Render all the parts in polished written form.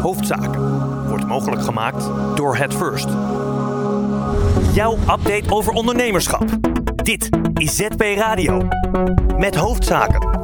Hoofdzaken wordt mogelijk gemaakt door HeadFirst. Jouw update over ondernemerschap. Dit is ZP Radio. Met Hoofdzaken.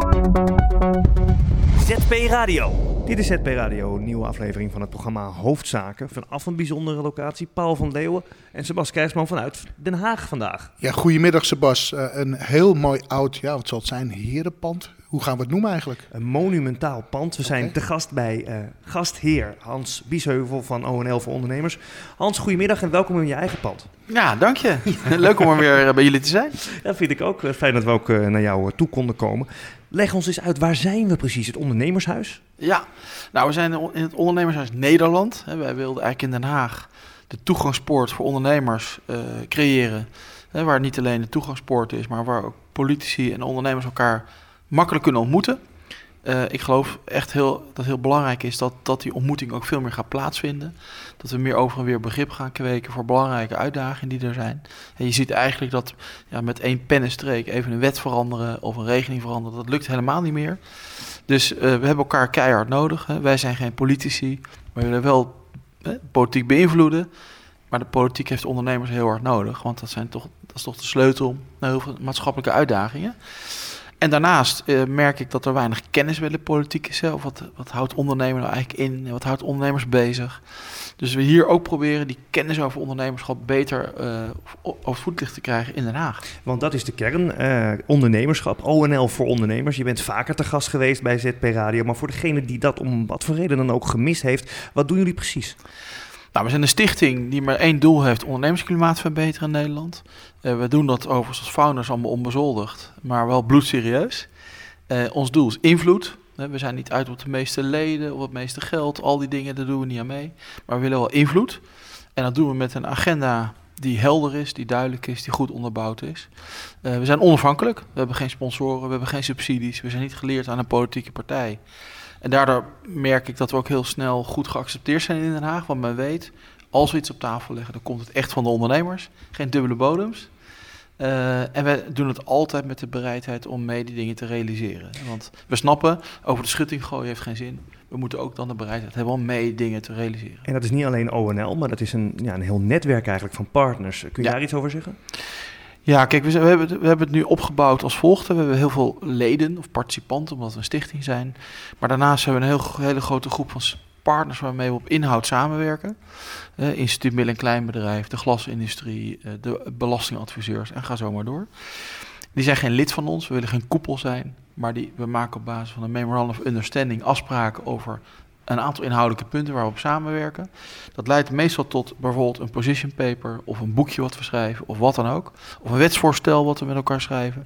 ZP Radio. Dit is ZP Radio, een nieuwe aflevering van het programma Hoofdzaken. Vanaf een bijzondere locatie, Paul van Leeuwen en Sebas Krijgsman vanuit Den Haag vandaag. Ja, goedemiddag Sebas. Een heel mooi oud, wat zal het zijn, herenpand? Hoe gaan we het noemen eigenlijk? Een monumentaal pand. We zijn te gast bij gastheer Hans Biesheuvel van ONL voor Ondernemers. Hans, goedemiddag en welkom in je eigen pand. Ja, dank je. Leuk om er weer bij jullie te zijn. Dat vind ik ook. Fijn dat we ook naar jou toe konden komen. Leg ons eens uit, waar zijn we precies? Het ondernemershuis? Ja, nou we zijn in het ondernemershuis Nederland. Wij wilden eigenlijk in Den Haag de toegangspoort voor ondernemers creëren. Waar niet alleen de toegangspoort is, maar waar ook politici en ondernemers elkaar makkelijk kunnen ontmoeten. Ik geloof echt dat het heel belangrijk is dat die ontmoeting ook veel meer gaat plaatsvinden. Dat we meer over en weer begrip gaan kweken voor belangrijke uitdagingen die er zijn. En je ziet eigenlijk dat met één pennenstreek even een wet veranderen of een regeling veranderen, dat lukt helemaal niet meer. Dus we hebben elkaar keihard nodig. Wij zijn geen politici, maar we willen wel politiek beïnvloeden. Maar de politiek heeft ondernemers heel hard nodig, want dat is toch de sleutel naar heel veel maatschappelijke uitdagingen. En daarnaast merk ik dat er weinig kennis bij de politiek is. Of wat houdt ondernemer nou eigenlijk in? Wat houdt ondernemers bezig? Dus we hier ook proberen die kennis over ondernemerschap beter op het voetlicht te krijgen in Den Haag. Want dat is de kern, ondernemerschap, ONL voor Ondernemers. Je bent vaker te gast geweest bij ZP Radio. Maar voor degene die dat om wat voor reden dan ook gemist heeft, wat doen jullie precies? Nou, we zijn een stichting die maar één doel heeft: ondernemersklimaat verbeteren in Nederland. We doen dat overigens als founders allemaal onbezoldigd, maar wel bloedserieus. Ons doel is invloed. We zijn niet uit op de meeste leden of het meeste geld. Al die dingen, daar doen we niet aan mee. Maar we willen wel invloed. En dat doen we met een agenda die helder is, die duidelijk is, die goed onderbouwd is. We zijn onafhankelijk. We hebben geen sponsoren, we hebben geen subsidies. We zijn niet geleerd aan een politieke partij. En daardoor merk ik dat we ook heel snel goed geaccepteerd zijn in Den Haag. Want men weet, als we iets op tafel leggen, dan komt het echt van de ondernemers. Geen dubbele bodems. En we doen het altijd met de bereidheid om mee die dingen te realiseren. Want we snappen, over de schutting gooien heeft geen zin. We moeten ook dan de bereidheid hebben om mee dingen te realiseren. En dat is niet alleen ONL, maar dat is een heel netwerk eigenlijk van partners. Kun je daar iets over zeggen? Ja, kijk, we hebben het nu opgebouwd als volgt. We hebben heel veel leden of participanten, omdat we een stichting zijn. Maar daarnaast hebben we een hele grote groep van partners waarmee we op inhoud samenwerken. Instituut Midden- en Kleinbedrijf, de glasindustrie, de belastingadviseurs en ga zo maar door. Die zijn geen lid van ons, we willen geen koepel zijn. Maar we maken op basis van een Memorandum of Understanding afspraken over een aantal inhoudelijke punten waar we op samenwerken. Dat leidt meestal tot bijvoorbeeld een position paper of een boekje wat we schrijven of wat dan ook. Of een wetsvoorstel wat we met elkaar schrijven.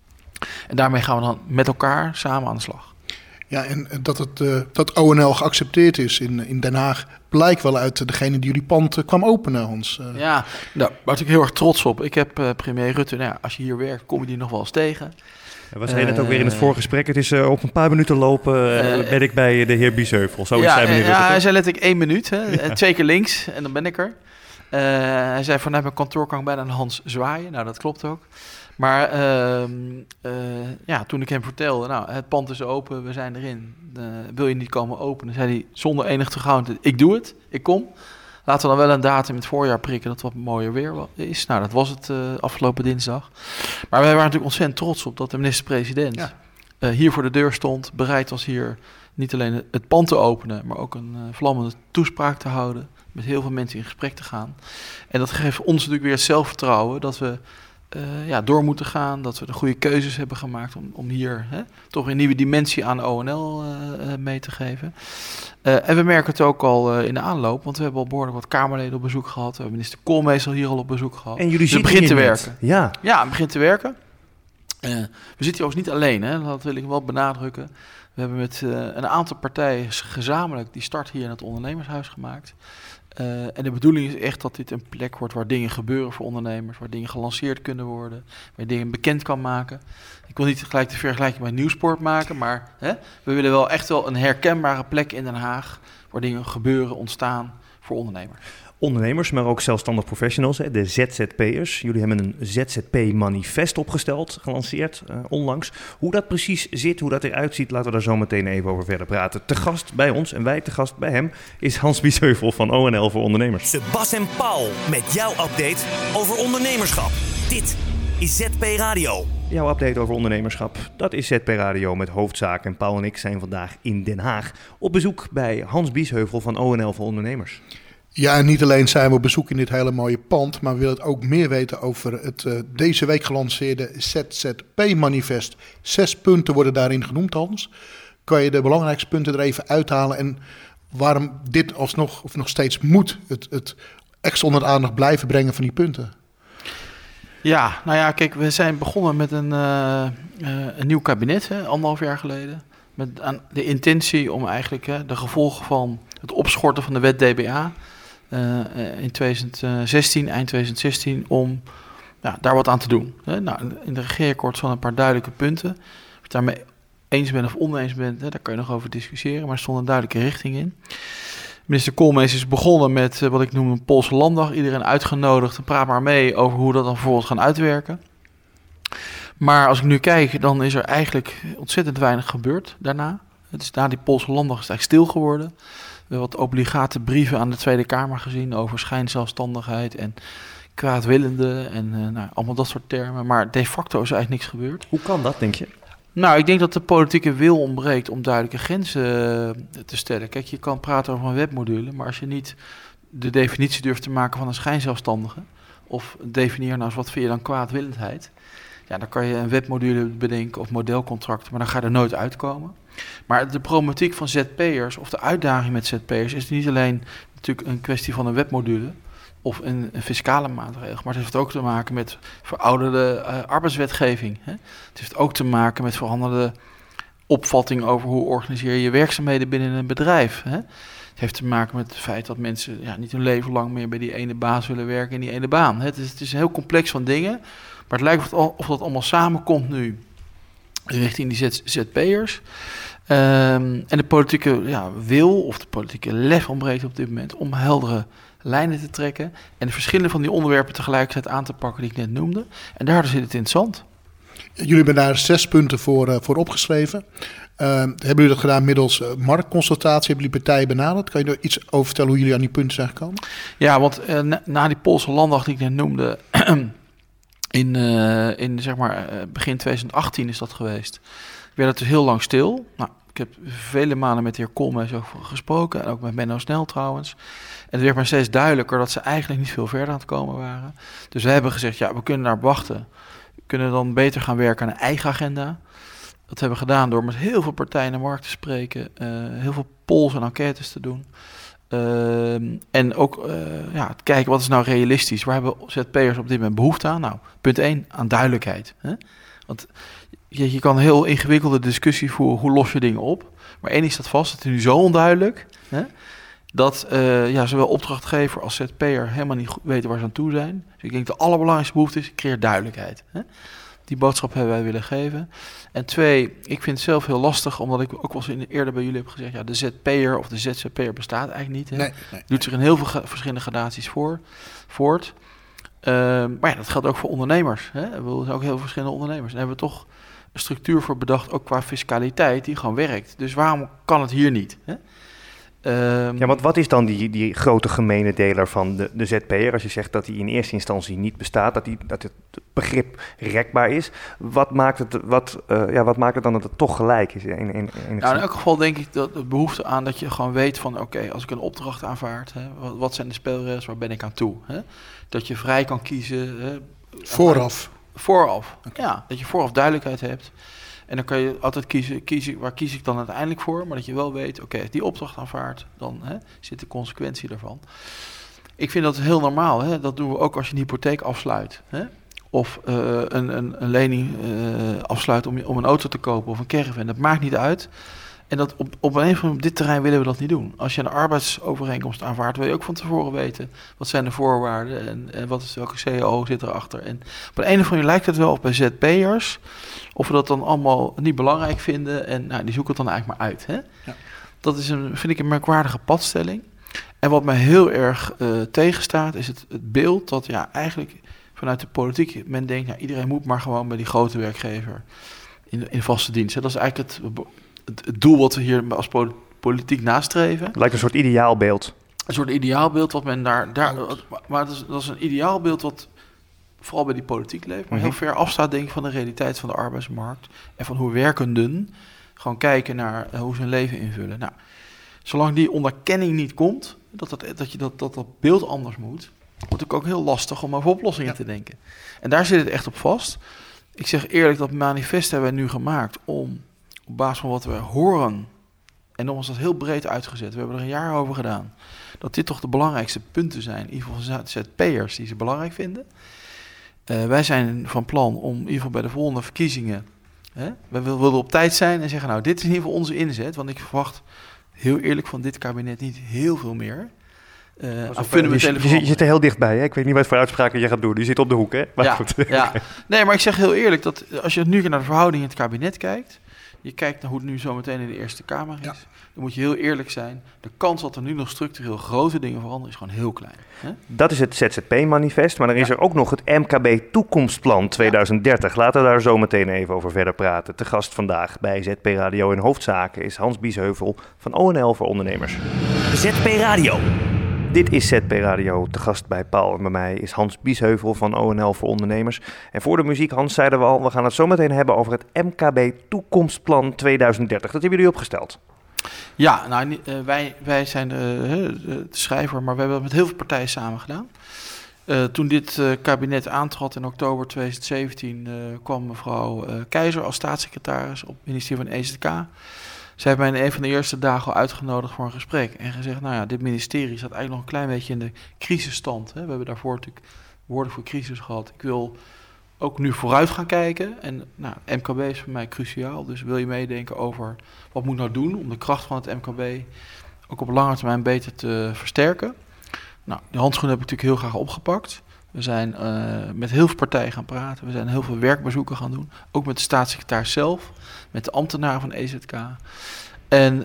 En daarmee gaan we dan met elkaar samen aan de slag. Ja, en dat ONL geaccepteerd is in Den Haag blijkt wel uit degene die jullie pand kwam openen, Hans. Ja, daar was ik heel erg trots op. Ik heb premier Rutte, als je hier werkt, kom je die nog wel eens tegen. We zeiden het ook weer in het voorgesprek. Het is op een paar minuten lopen ben ik bij de heer Biesheuvel. Zo is hij, meneer Rutte. Hij zei letterlijk 1 minuut. 2 keer links en dan ben ik er. Hij zei vanuit mijn kantoor kan ik bijna een Hans zwaaien. Nou, dat klopt ook. Maar toen ik hem vertelde, het pand is open, we zijn erin. Wil je niet komen openen? Zei hij zonder enig terughoudend, ik doe het, ik kom. Laten we dan wel een datum in het voorjaar prikken dat wat mooier weer is. Nou, dat was het afgelopen dinsdag. Maar wij waren natuurlijk ontzettend trots op dat de minister-president hier voor de deur stond. Bereid was hier niet alleen het pand te openen, maar ook een vlammende toespraak te houden. Met heel veel mensen in gesprek te gaan. En dat geeft ons natuurlijk weer het zelfvertrouwen dat we door moeten gaan. Dat we de goede keuzes hebben gemaakt om hier toch een nieuwe dimensie aan ONL mee te geven. En we merken het ook al in de aanloop, want we hebben al behoorlijk wat Kamerleden op bezoek gehad. We hebben minister Koolmees al hier al op bezoek gehad. En jullie het begint te werken. Ja, het begint te werken. We zitten hier ook niet alleen, dat wil ik wel benadrukken. We hebben met een aantal partijen gezamenlijk die start hier in het ondernemershuis gemaakt. En de bedoeling is echt dat dit een plek wordt waar dingen gebeuren voor ondernemers, waar dingen gelanceerd kunnen worden, waar je dingen bekend kan maken. Ik wil niet gelijk de vergelijking met Nieuwsport maken, maar we willen wel echt wel een herkenbare plek in Den Haag waar dingen gebeuren, ontstaan voor ondernemers. Ondernemers, maar ook zelfstandig professionals, de ZZP'ers. Jullie hebben een ZZP-manifest opgesteld, gelanceerd onlangs. Hoe dat precies zit, hoe dat eruit ziet, laten we daar zo meteen even over verder praten. Te gast bij ons en wij te gast bij hem is Hans Biesheuvel van ONL voor Ondernemers. Sebas en Paul met jouw update over ondernemerschap. Dit is ZP Radio. Jouw update over ondernemerschap, dat is ZP Radio met Hoofdzaak. En Paul en ik zijn vandaag in Den Haag op bezoek bij Hans Biesheuvel van ONL voor Ondernemers. Ja, en niet alleen zijn we op bezoek in dit hele mooie pand, maar we willen ook meer weten over het deze week gelanceerde ZZP-manifest. 6 punten worden daarin genoemd, Hans. Kan je de belangrijkste punten er even uithalen en waarom dit alsnog of nog steeds moet het extra onder de aandacht blijven brengen van die punten? Ja, nou ja, kijk, we zijn begonnen met een nieuw kabinet, 1,5 jaar geleden. Met de intentie om eigenlijk de gevolgen van het opschorten van de wet DBA in 2016, eind 2016, om daar wat aan te doen. Nou, in de regeerakkoord staan een paar duidelijke punten. Of je het daarmee eens bent of oneens bent, daar kan je nog over discussiëren, maar er stond een duidelijke richting in. Minister Koolmees is begonnen met wat ik noem een Poolse landdag. Iedereen uitgenodigd en praat maar mee over hoe we dat dan vervolgens gaan uitwerken. Maar als ik nu kijk, dan is er eigenlijk ontzettend weinig gebeurd daarna. Het is na die Poolse landdag is het eigenlijk stil geworden. We hebben wat obligate brieven aan de Tweede Kamer gezien over schijnzelfstandigheid en kwaadwillende en allemaal dat soort termen. Maar de facto is er eigenlijk niks gebeurd. Hoe kan dat, denk je? Nou, ik denk dat de politieke wil ontbreekt om duidelijke grenzen te stellen. Kijk, je kan praten over een webmodule, maar als je niet de definitie durft te maken van een schijnzelfstandige, of definieer nou eens wat vind je dan kwaadwillendheid, ja, dan kan je een webmodule bedenken of modelcontracten, maar dan ga je er nooit uitkomen. Maar de problematiek van ZP'ers of de uitdaging met ZP'ers is niet alleen natuurlijk een kwestie van een webmodule of een fiscale maatregel, maar het heeft ook te maken met verouderde arbeidswetgeving. Hè? Het heeft ook te maken met veranderde opvatting over hoe organiseer je werkzaamheden binnen een bedrijf. Hè? Het heeft te maken met het feit dat mensen niet hun leven lang meer bij die ene baas willen werken in die ene baan. Het is een heel complex van dingen, maar het lijkt of dat allemaal samenkomt nu richting die ZP'ers. En de politieke wil of de politieke lef ontbreekt op dit moment om heldere lijnen te trekken en de verschillen van die onderwerpen tegelijkertijd aan te pakken die ik net noemde. En daardoor zit het in het zand. Jullie hebben daar 6 punten voor opgeschreven. Hebben jullie dat gedaan middels marktconsultatie? Hebben jullie partijen benaderd? Kan je er iets over vertellen hoe jullie aan die punten zijn gekomen? Ja, want na die Poolse landdag die ik net noemde, in zeg maar begin 2018 is dat geweest, werd het dus heel lang stil. Nou, ik heb vele malen met de heer Koolmees over gesproken en ook met Menno Snel trouwens. En het werd maar steeds duidelijker dat ze eigenlijk niet veel verder aan het komen waren. Dus we hebben gezegd, we kunnen daar wachten. We kunnen dan beter gaan werken aan een eigen agenda. Dat hebben we gedaan door met heel veel partijen in de markt te spreken. Heel veel polls en enquêtes te doen. En ook te kijken wat is nou realistisch. Waar hebben ZP'ers op dit moment behoefte aan? Nou, punt 1, aan duidelijkheid. Hè? Want je kan een heel ingewikkelde discussie voeren, hoe los je dingen op. Maar één ding staat vast, het is nu zo onduidelijk, hè, dat zowel opdrachtgever als ZP'er helemaal niet goed weten waar ze aan toe zijn. Dus ik denk de allerbelangrijkste behoefte is, creëer duidelijkheid. Hè. Die boodschap hebben wij willen geven. En 2, ik vind het zelf heel lastig, omdat ik ook wel eens eerder bij jullie heb gezegd, de ZP'er of de ZZP'er bestaat eigenlijk niet. Hè. Nee. Doet zich in heel veel verschillende gradaties voort. Maar dat geldt ook voor ondernemers. Hè. Er zijn ook heel veel verschillende ondernemers. En daar hebben we toch een structuur voor bedacht, ook qua fiscaliteit, die gewoon werkt. Dus waarom kan het hier niet? Hè? Wat is dan die grote gemene deler van de ZP'er? Als je zegt dat die in eerste instantie niet bestaat, dat het begrip rekbaar is. Wat maakt het dan dat het toch gelijk is? In elk geval denk ik dat het behoefte aan dat je gewoon weet van oké, als ik een opdracht aanvaard, wat zijn de spelregels, waar ben ik aan toe? Hè? Dat je vrij kan kiezen. Vooraf. Okay. Dat je vooraf duidelijkheid hebt. En dan kan je altijd kiezen, waar kies ik dan uiteindelijk voor? Maar dat je wel weet, oké, als die opdracht aanvaardt, dan zit de consequentie daarvan. Ik vind dat heel normaal. Hè? Dat doen we ook als je een hypotheek afsluit. Hè? Of een lening afsluit om een auto te kopen of een caravan. Dat maakt niet uit. En dat op dit terrein willen we dat niet doen. Als je een arbeidsovereenkomst aanvaardt, wil je ook van tevoren weten wat zijn de voorwaarden en welke CAO zit erachter. En op een of andere manier lijkt het wel of bij ZP'ers, of we dat dan allemaal niet belangrijk vinden en die zoeken het dan eigenlijk maar uit. Hè? Ja. Dat is vind ik een merkwaardige padstelling. En wat mij heel erg tegenstaat is het beeld dat eigenlijk vanuit de politiek men denkt, iedereen moet maar gewoon bij die grote werkgever in vaste dienst. Hè. Dat is eigenlijk het doel wat we hier als politiek nastreven. Lijkt een soort ideaalbeeld. Een soort ideaalbeeld wat men daar maar dat is een ideaalbeeld wat vooral bij die politiek leeft, maar heel ver afstaat denk ik van de realiteit van de arbeidsmarkt en van hoe werkenden gewoon kijken naar hoe ze hun leven invullen. Nou, zolang die onderkenning niet komt, dat beeld anders moet, wordt het ook heel lastig om over oplossingen te denken. En daar zit het echt op vast. Ik zeg eerlijk, dat manifest hebben we nu gemaakt om op basis van wat we horen, en nogmaals dat heel breed uitgezet, we hebben er een jaar over gedaan, dat dit toch de belangrijkste punten zijn, in ieder geval ZZP'ers die ze belangrijk vinden. Wij zijn van plan om in ieder geval bij de volgende verkiezingen, we willen op tijd zijn en zeggen, dit is in ieder geval onze inzet, want ik verwacht heel eerlijk van dit kabinet niet heel veel meer. Je zit er heel dichtbij, hè? Ik weet niet wat voor uitspraken je gaat doen. Je zit op de hoek, hè? Maar goed. Ja. Nee, maar ik zeg heel eerlijk dat als je nu naar de verhouding in het kabinet kijkt, je kijkt naar hoe het nu zometeen in de Eerste Kamer is, dan moet je heel eerlijk zijn. De kans dat er nu nog structureel grote dingen veranderen is gewoon heel klein. Hè? Dat is het ZZP-manifest, maar dan is er ook nog het MKB Toekomstplan 2030. Laten we daar zo meteen even over verder praten. Te gast vandaag bij ZP Radio in Hoofdzaken is Hans Biesheuvel van ONL voor Ondernemers. ZP Radio. Dit is ZP Radio. Te gast bij Paul en bij mij is Hans Biesheuvel van ONL voor Ondernemers. En voor de muziek, Hans, zeiden we al, we gaan het zo meteen hebben over het MKB Toekomstplan 2030. Dat hebben jullie opgesteld. Ja, wij zijn de schrijver, maar we hebben het met heel veel partijen samen gedaan. Toen dit kabinet aantrad in oktober 2017 kwam mevrouw Keizer als staatssecretaris op het ministerie van EZK. Zij heeft mij in een van de eerste dagen al uitgenodigd voor een gesprek en gezegd, dit ministerie staat eigenlijk nog een klein beetje in de crisisstand. Hè. We hebben daarvoor natuurlijk woorden voor crisis gehad. Ik wil ook nu vooruit gaan kijken en MKB is voor mij cruciaal. Dus wil je meedenken over wat moet nou doen om de kracht van het MKB ook op lange termijn beter te versterken. Die handschoen heb ik natuurlijk heel graag opgepakt. We zijn met heel veel partijen gaan praten. We zijn heel veel werkbezoeken gaan doen. Ook met de staatssecretaris zelf. Met de ambtenaren van EZK. En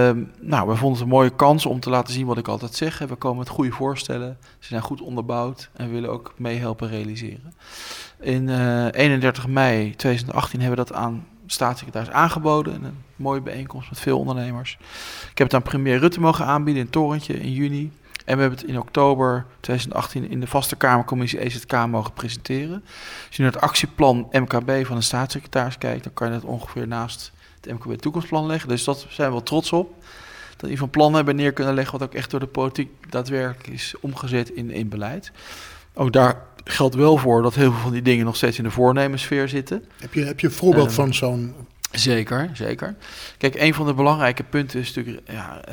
we vonden het een mooie kans om te laten zien wat ik altijd zeg. We komen met goede voorstellen. Ze zijn goed onderbouwd. En we willen ook meehelpen realiseren. In 31 mei 2018 hebben we dat aan de staatssecretaris aangeboden. Een mooie bijeenkomst met veel ondernemers. Ik heb het aan premier Rutte mogen aanbieden in het torentje in juni. En we hebben het in oktober 2018 in de vaste Kamercommissie EZK mogen presenteren. Als je naar het actieplan MKB van de staatssecretaris kijkt, dan kan je dat ongeveer naast het MKB Toekomstplan leggen. Dus dat zijn we wel trots op. Dat we een plan hebben neer kunnen leggen wat ook echt door de politiek daadwerkelijk is omgezet in beleid. Ook daar geldt wel voor dat heel veel van die dingen nog steeds in de voornemenssfeer zitten. Heb je een voorbeeld van zo'n... Zeker. Kijk, een van de belangrijke punten is natuurlijk,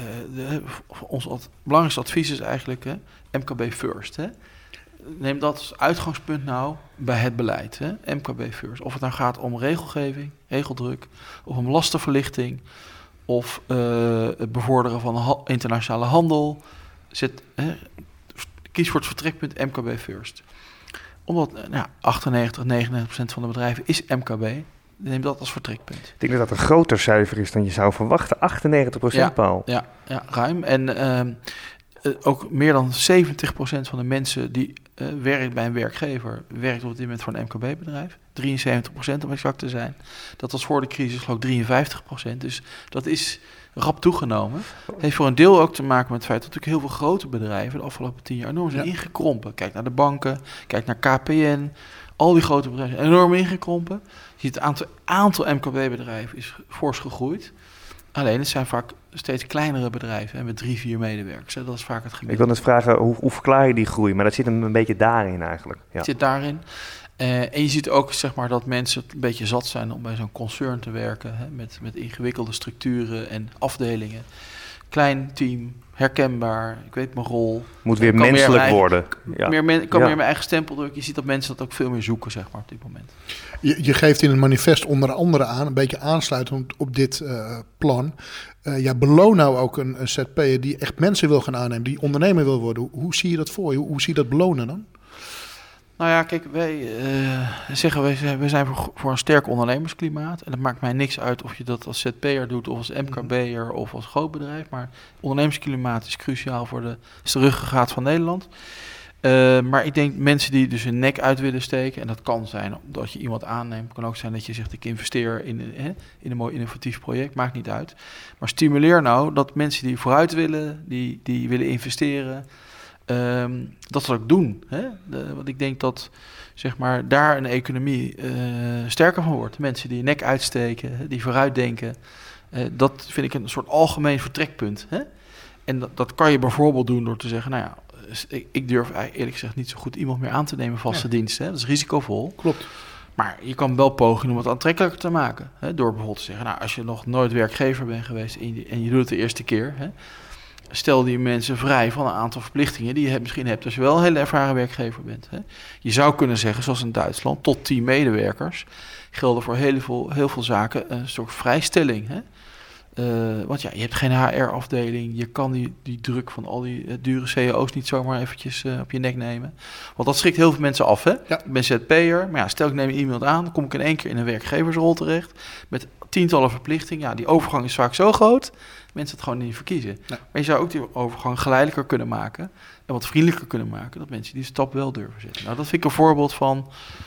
ons belangrijkste advies is eigenlijk MKB first. Hè. Neem dat als uitgangspunt bij het beleid. Hè. MKB first. Of het nou gaat om regelgeving, regeldruk, of om lastenverlichting, of het bevorderen van internationale handel. Kies voor het vertrekpunt MKB first. Omdat 98, 99% van de bedrijven is MKB. Neem dat als vertrekpunt. Ik denk dat dat een groter cijfer is dan je zou verwachten. 98%, Paul. Ja, ruim. En ook meer dan 70% van de mensen die werkt bij een werkgever, werkt op dit moment voor een MKB-bedrijf. 73% om exact te zijn. Dat was voor de crisis geloof ik 53%. Dus dat is rap toegenomen. Het heeft voor een deel ook te maken met het feit dat natuurlijk heel veel grote bedrijven de afgelopen 10 jaar enorm zijn ingekrompen. Kijk naar de banken, kijk naar KPN. Al die grote bedrijven zijn enorm ingekrompen. Je ziet het aantal MKB-bedrijven is fors gegroeid. Alleen het zijn vaak steeds kleinere bedrijven met 3-4 medewerkers. Dat is vaak het gemiddelde. Ik wil net vragen, hoe verklaar je die groei? Maar dat zit hem een beetje daarin eigenlijk. Ja. Het zit daarin. En je ziet ook dat mensen een beetje zat zijn om bij zo'n concern te werken. Met ingewikkelde structuren en afdelingen. Klein team, herkenbaar, ik weet mijn rol. Moet weer menselijk worden. Ik kan meer mijn eigen stempel drukken. Je ziet dat mensen dat ook veel meer zoeken, op dit moment. Je geeft in het manifest onder andere aan, een beetje aansluitend op dit plan. Beloon nou ook een ZP'er die echt mensen wil gaan aannemen, die ondernemer wil worden. Hoe zie je dat voor je? Hoe zie je dat belonen dan? Nou ja, kijk, wij zijn voor een sterk ondernemersklimaat. En dat maakt mij niks uit of je dat als ZP'er doet of als MKB'er of als groot bedrijf. Maar ondernemersklimaat is cruciaal is de ruggengraat van Nederland. Maar ik denk mensen die dus hun nek uit willen steken, en dat kan zijn dat je iemand aanneemt, het kan ook zijn dat je zegt ik investeer in een mooi innovatief project, maakt niet uit. Maar stimuleer nou dat mensen die vooruit willen, die willen investeren, dat ze dat ook doen. Want ik denk dat zeg maar, daar een economie sterker van wordt. Mensen die hun nek uitsteken, die vooruitdenken, dat vind ik een soort algemeen vertrekpunt. En dat kan je bijvoorbeeld doen door te zeggen, nou ja, ik durf eerlijk gezegd niet zo goed iemand meer aan te nemen vaste diensten. Dat is risicovol. Klopt. Maar je kan wel pogen om het aantrekkelijker te maken. Door bijvoorbeeld te zeggen, nou, als je nog nooit werkgever bent geweest en je doet het de eerste keer, stel die mensen vrij van een aantal verplichtingen die je misschien hebt als je wel een hele ervaren werkgever bent. Je zou kunnen zeggen, zoals in Duitsland, tot 10 medewerkers gelden voor heel veel zaken een soort vrijstelling. Want ja, je hebt geen HR-afdeling, je kan die druk van al die dure CEO's niet zomaar eventjes op je nek nemen. Want dat schrikt heel veel mensen af, hè? Ja. Ik ben ZP'er, maar ja, stel ik neem iemand aan, dan kom ik in één keer in een werkgeversrol terecht met tientallen verplichtingen. Ja, die overgang is vaak zo groot, mensen het gewoon niet verkiezen. Nee. Maar je zou ook die overgang geleidelijker kunnen maken en wat vriendelijker kunnen maken, dat mensen die stap wel durven zetten. Nou, dat vind ik een voorbeeld van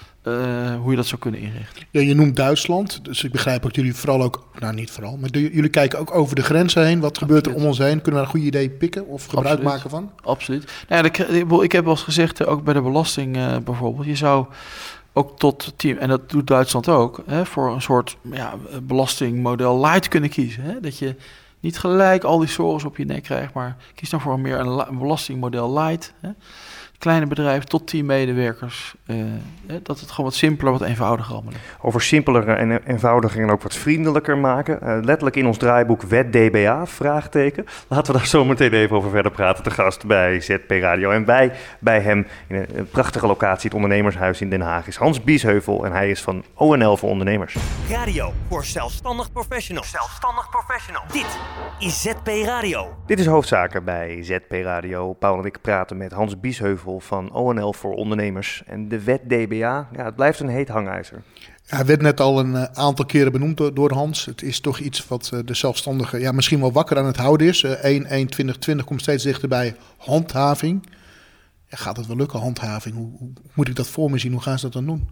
hoe je dat zou kunnen inrichten. Ja, je noemt Duitsland, dus ik begrijp ook jullie vooral ook, nou niet vooral, maar jullie kijken ook over de grenzen heen. Wat gebeurt er om ons heen? Kunnen we daar een goed idee pikken of gebruik maken van? Absoluut. Nou ja, ik heb wel eens gezegd, ook bij de belasting bijvoorbeeld, je zou ook tot 10, en dat doet Duitsland ook, voor een soort belastingmodel light kunnen kiezen. Dat je niet gelijk al die sores op je nek krijgt, maar kies dan voor een belastingmodel light. Kleine bedrijven tot 10 medewerkers. Dat het gewoon wat simpeler, wat eenvoudiger allemaal is. Over simpeler en eenvoudiger en ook wat vriendelijker maken. Letterlijk in ons draaiboek Wet DBA, vraagteken. Laten we daar zo meteen even over verder praten. Te gast bij ZP Radio. En bij hem in een prachtige locatie, het Ondernemershuis in Den Haag, is Hans Biesheuvel. En hij is van ONL voor Ondernemers. Radio voor zelfstandig professionals. Zelfstandig professional. Dit is ZP Radio. Dit is Hoofdzaken bij ZP Radio. Paul en ik praten met Hans Biesheuvel van ONL voor Ondernemers. En de wet DBA, het blijft een heet hangijzer. Ja, hij werd net al een aantal keren benoemd door Hans. Het is toch iets wat de zelfstandige misschien wel wakker aan het houden is. 1/1/2020 komt steeds dichterbij. Handhaving. Ja, gaat het wel lukken, handhaving? Hoe moet ik dat voor me zien? Hoe gaan ze dat dan doen?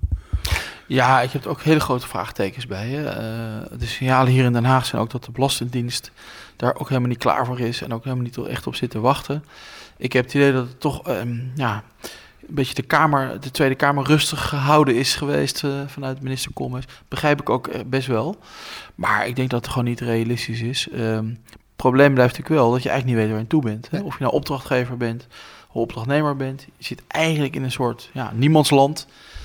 Ja, ik heb ook hele grote vraagtekens bij. De signalen hier in Den Haag zijn ook dat de Belastingdienst daar ook helemaal niet klaar voor is en ook helemaal niet echt op zit te wachten. Ik heb het idee dat het toch een beetje de Tweede Kamer rustig gehouden is geweest vanuit minister Koolmees. Begrijp ik ook best wel. Maar ik denk dat het gewoon niet realistisch is. Het probleem blijft natuurlijk wel dat je eigenlijk niet weet waar je aan toe bent. Hè? Of je nou opdrachtgever bent of opdrachtnemer bent. Je zit eigenlijk in een soort niemandsland.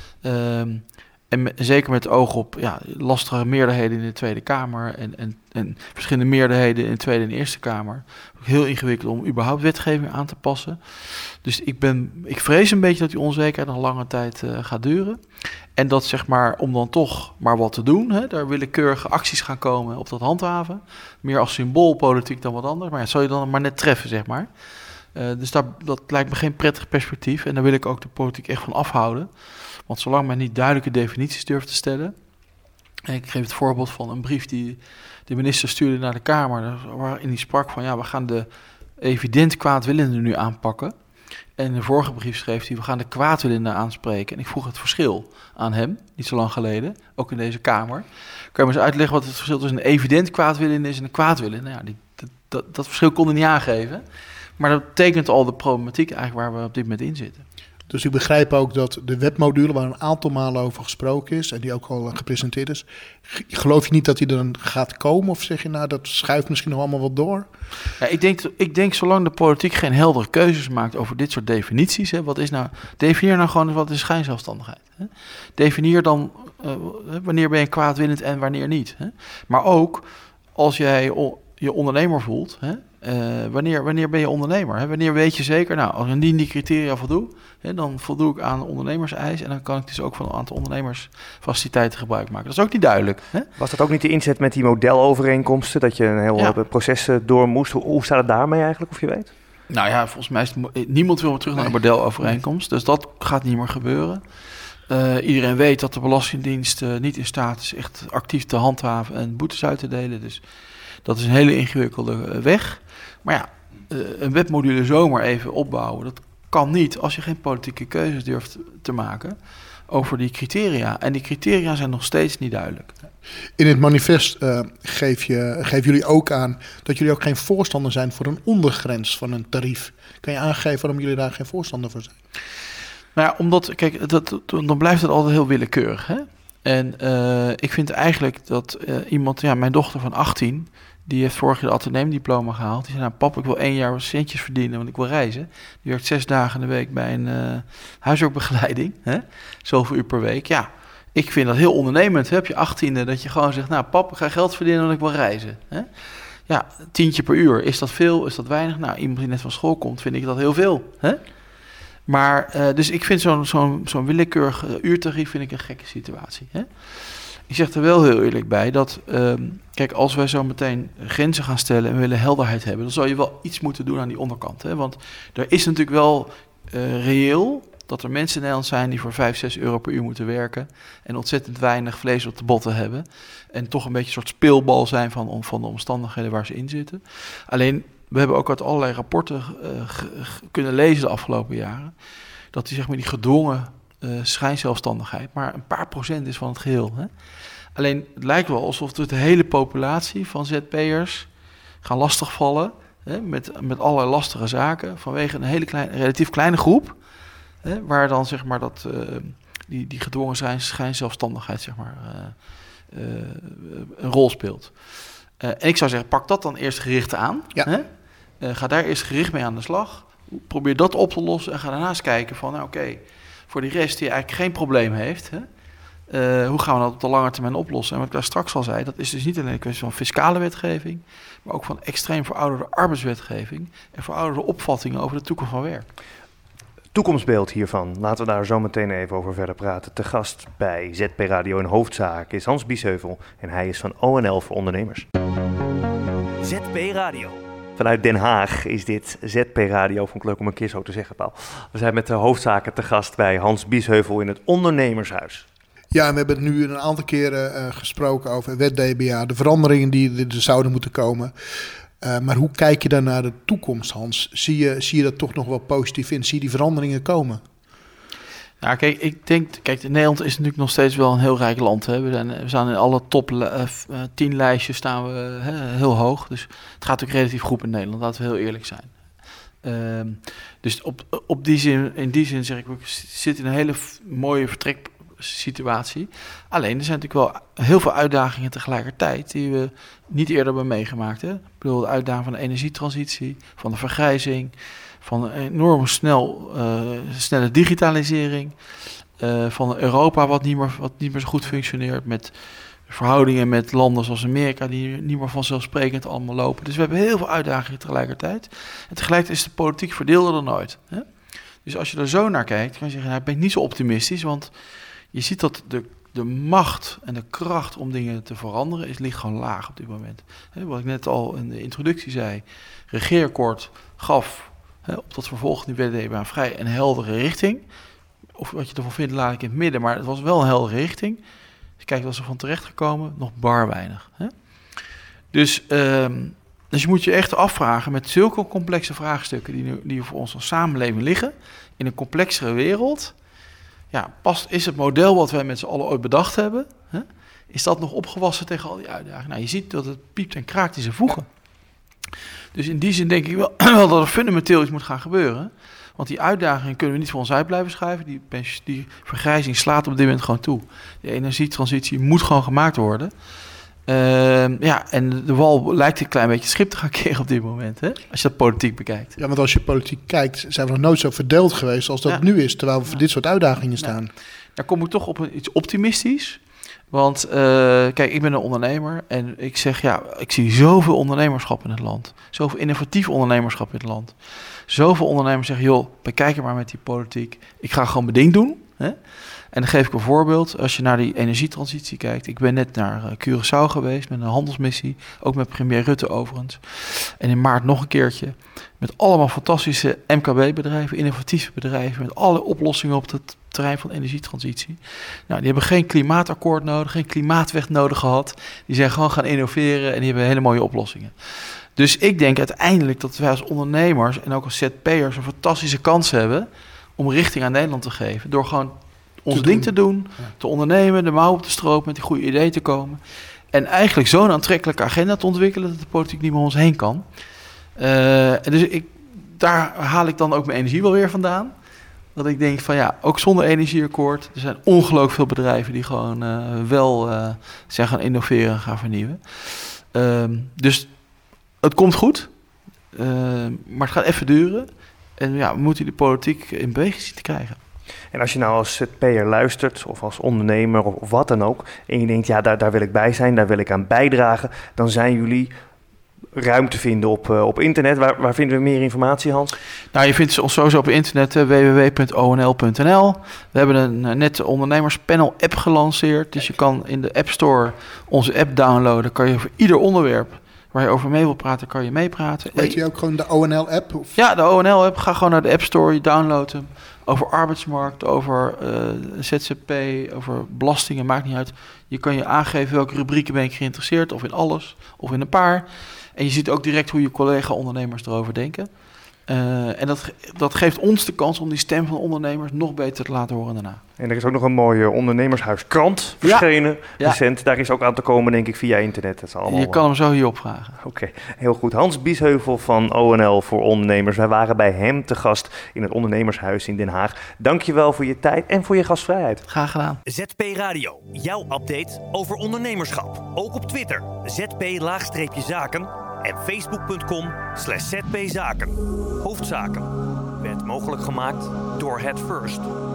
En zeker met het oog op lastige meerderheden in de Tweede Kamer en verschillende meerderheden in de Tweede en Eerste Kamer. Heel ingewikkeld om überhaupt wetgeving aan te passen. Dus ik vrees een beetje dat die onzekerheid nog lange tijd gaat duren. En dat zeg maar, om dan toch maar wat te doen, daar willekeurige acties gaan komen op dat handhaven. Meer als symboolpolitiek dan wat anders. Maar zal je dan maar net treffen, zeg maar. Dus dat lijkt me geen prettig perspectief. En daar wil ik ook de politiek echt van afhouden. Want zolang men niet duidelijke definities durft te stellen. En ik geef het voorbeeld van een brief die de minister stuurde naar de Kamer. Waarin hij sprak van we gaan de evident kwaadwillenden nu aanpakken. En in de vorige brief schreef hij, we gaan de kwaadwillenden aanspreken. En ik vroeg het verschil aan hem, niet zo lang geleden, ook in deze Kamer. Kan je me eens uitleggen wat het verschil tussen een evident kwaadwillende is en een kwaadwillende? Nou dat verschil kon hij niet aangeven. Maar dat betekent al de problematiek eigenlijk waar we op dit moment in zitten. Dus ik begrijp ook dat de wetmodule waar een aantal malen over gesproken is en die ook al gepresenteerd is, geloof je niet dat die er dan gaat komen? Of zeg je dat schuift misschien nog allemaal wat door? Ja, ik denk zolang de politiek geen heldere keuzes maakt over dit soort definities, definieer nou gewoon wat is schijnzelfstandigheid. Definieer dan wanneer ben je kwaadwillend en wanneer niet. Maar ook als jij je ondernemer voelt, wanneer ben je ondernemer? Wanneer weet je zeker, als ik die criteria voldoe, dan voldoe ik aan ondernemerseis en dan kan ik dus ook van een aantal ondernemersfaciliteiten gebruik maken. Dat is ook niet duidelijk. Was dat ook niet de inzet met die modelovereenkomsten, dat je een heel proces door moest? Hoe staat het daarmee eigenlijk, of je weet? Nou ja, volgens mij is niemand wil meer terug naar een bordelovereenkomst. Dus dat gaat niet meer gebeuren. Iedereen weet dat de Belastingdienst niet in staat is echt actief te handhaven en boetes uit te delen. Dus dat is een hele ingewikkelde weg. Maar ja, een webmodule zomaar even opbouwen, dat kan niet als je geen politieke keuzes durft te maken over die criteria. En die criteria zijn nog steeds niet duidelijk. In het manifest geven jullie ook aan dat jullie ook geen voorstander zijn voor een ondergrens van een tarief. Kan je aangeven waarom jullie daar geen voorstander voor zijn? Nou ja, omdat, kijk, dan blijft het altijd heel willekeurig. Hè? En ik vind eigenlijk dat iemand, mijn dochter van 18... die heeft vorig jaar de ateneumdiploma gehaald. Die zei, nou pap, ik wil 1 jaar centjes verdienen, want ik wil reizen. Die werkt 6 dagen in de week bij een huiswerkbegeleiding. Hè? Zoveel uur per week. Ja, ik vind dat heel ondernemend. Hè? Op je 18e dat je gewoon zegt, nou pap, ik ga geld verdienen, want ik wil reizen. Hè? Ja, €10 per uur. Is dat veel? Is dat weinig? Nou, iemand die net van school komt, vind ik dat heel veel. Hè? Maar, dus ik vind zo'n willekeurig uurtarief vind ik een gekke situatie. Hè? Ik zeg er wel heel eerlijk bij dat, kijk, als wij zo meteen grenzen gaan stellen en we willen helderheid hebben, dan zal je wel iets moeten doen aan die onderkant. Hè? Want er is natuurlijk wel reëel dat er mensen in Nederland zijn die voor €5-6 per uur moeten werken en ontzettend weinig vlees op de botten hebben en toch een beetje een soort speelbal zijn van de omstandigheden waar ze in zitten. Alleen, we hebben ook uit allerlei rapporten kunnen lezen de afgelopen jaren dat die gedwongen schijnzelfstandigheid maar een paar procent is van het geheel. Hè? Alleen het lijkt wel alsof de hele populatie van ZP'ers gaan lastigvallen, hè, met allerlei lastige zaken vanwege een relatief kleine groep, hè, waar dan die gedwongen schijnzelfstandigheid een rol speelt. En ik zou zeggen, pak dat dan eerst gericht aan. Ja. Hè? Ga daar eerst gericht mee aan de slag. Probeer dat op te lossen en ga daarnaast kijken van, oké, voor die rest die eigenlijk geen probleem heeft, hè? Hoe gaan we dat op de lange termijn oplossen? En wat ik daar straks al zei, dat is dus niet alleen een kwestie van fiscale wetgeving, maar ook van extreem verouderde arbeidswetgeving en verouderde opvattingen over de toekomst van werk. Toekomstbeeld hiervan, laten we daar zo meteen even over verder praten. Te gast bij ZP Radio in Hoofdzaak is Hans Biesheuvel en hij is van ONL voor Ondernemers. ZP Radio. Vanuit Den Haag is dit ZP Radio. Vond ik leuk om een keer zo te zeggen, Paul. We zijn met de hoofdzaken te gast bij Hans Biesheuvel in het Ondernemershuis. Ja, we hebben het nu een aantal keren gesproken over wet DBA, de veranderingen die er zouden moeten komen. Maar hoe kijk je dan naar de toekomst, Hans? Zie je dat toch nog wel positief in? Zie je die veranderingen komen? Nou, kijk, ik denk, Nederland is natuurlijk nog steeds wel een heel rijk land. Hè? We staan in alle top 10 lijstjes staan we heel hoog. Dus het gaat ook relatief goed in Nederland, laten we heel eerlijk zijn. Dus in die zin zeg ik, we zitten in een hele mooie vertreksituatie. Alleen, er zijn natuurlijk wel heel veel uitdagingen tegelijkertijd die we niet eerder hebben meegemaakt. Hè? Ik bedoel, de uitdaging van de energietransitie, van de vergrijzing, van een enorm snelle digitalisering, van Europa wat niet meer zo goed functioneert, met verhoudingen met landen zoals Amerika die niet meer vanzelfsprekend allemaal lopen. Dus we hebben heel veel uitdagingen tegelijkertijd. En tegelijkertijd is de politiek verdeelder dan nooit. Hè? Dus als je er zo naar kijkt, kan je zeggen, ik ben niet zo optimistisch, want je ziet dat de macht en de kracht om dingen te veranderen ligt gewoon laag op dit moment. Hè, wat ik net al in de introductie zei, regeerakkoord gaf op dat vervolg die WDB een vrij een heldere richting. Of wat je ervan vindt, laat ik in het midden, maar het was wel een heldere richting. Als je kijkt wat ze van terecht gekomen, nog bar weinig. Hè? Dus je moet je echt afvragen met zulke complexe vraagstukken die voor ons als samenleving liggen, in een complexere wereld. Ja, is het model wat wij met z'n allen ooit bedacht hebben, hè, is dat nog opgewassen tegen al die uitdagingen? Nou, je ziet dat het piept en kraakt in zijn voegen. Dus in die zin denk ik wel dat er fundamenteel iets moet gaan gebeuren. Want die uitdagingen kunnen we niet voor ons uit blijven schuiven. Die vergrijzing slaat op dit moment gewoon toe. De energietransitie moet gewoon gemaakt worden. En de wal lijkt een klein beetje schip te gaan keren op dit moment, hè? Als je dat politiek bekijkt. Ja, want als je politiek kijkt, zijn we nog nooit zo verdeeld geweest als dat nu is, terwijl we voor dit soort uitdagingen staan. Daar kom ik toch op iets optimistisch. Want kijk, ik ben een ondernemer en ik zeg, ik zie zoveel ondernemerschap in het land. Zoveel innovatief ondernemerschap in het land. Zoveel ondernemers zeggen, joh, bekijk er maar met die politiek. Ik ga gewoon mijn ding doen. Hè? En dan geef ik een voorbeeld. Als je naar die energietransitie kijkt. Ik ben net naar Curaçao geweest met een handelsmissie. Ook met premier Rutte overigens. En in maart nog een keertje. Met allemaal fantastische MKB-bedrijven, innovatieve bedrijven. Met alle oplossingen op het terrein van energietransitie. Nou, die hebben geen klimaatakkoord nodig, geen klimaatwet nodig gehad. Die zijn gewoon gaan innoveren en die hebben hele mooie oplossingen. Dus ik denk uiteindelijk dat wij als ondernemers en ook als ZP'ers een fantastische kans hebben om richting aan Nederland te geven. Door gewoon ons ding te doen, te ondernemen, de mouw op te stropen, met die goede ideeën te komen. En eigenlijk zo'n aantrekkelijke agenda te ontwikkelen dat de politiek niet meer om ons heen kan. Dus daar haal ik dan ook mijn energie wel weer vandaan. Dat ik denk van ja, ook zonder energieakkoord. Er zijn ongelooflijk veel bedrijven die gewoon wel zijn gaan innoveren en gaan vernieuwen. Dus het komt goed. Maar het gaat even duren. En ja, we moeten die politiek in beweging zien te krijgen. En als je nou als ZP'er luistert of als ondernemer of wat dan ook. En je denkt ja, daar wil ik bij zijn, daar wil ik aan bijdragen. Dan zijn jullie ruimte vinden op internet. Waar vinden we meer informatie, Hans? Nou, je vindt ons sowieso op internet, www.onl.nl. We hebben een net ondernemerspanel app gelanceerd. Dus je kan in de App Store onze app downloaden. Kan je voor ieder onderwerp waar je over mee wil praten, kan je meepraten. Weet je ook gewoon de ONL-app? Of? Ja, de ONL-app. Ga gewoon naar de App Store, je download hem. Over arbeidsmarkt, over ZZP, over belastingen, maakt niet uit. Je kan je aangeven welke rubrieken ben ik geïnteresseerd, of in alles, of in een paar. En je ziet ook direct hoe je collega-ondernemers erover denken. En dat geeft ons de kans om die stem van ondernemers nog beter te laten horen daarna. En er is ook nog een mooie ondernemershuiskrant verschenen recent. Daar is ook aan te komen, denk ik, via internet. Dat is allemaal je kan hem zo hier opvragen. Oké, heel goed. Hans Biesheuvel van ONL voor Ondernemers. Wij waren bij hem te gast in het Ondernemershuis in Den Haag. Dank je wel voor je tijd en voor je gastvrijheid. Graag gedaan. ZP Radio, jouw update over ondernemerschap. Ook op Twitter, ZP-zaken en Facebook.com/ZPzaken. Hoofdzaken werd mogelijk gemaakt door Het First.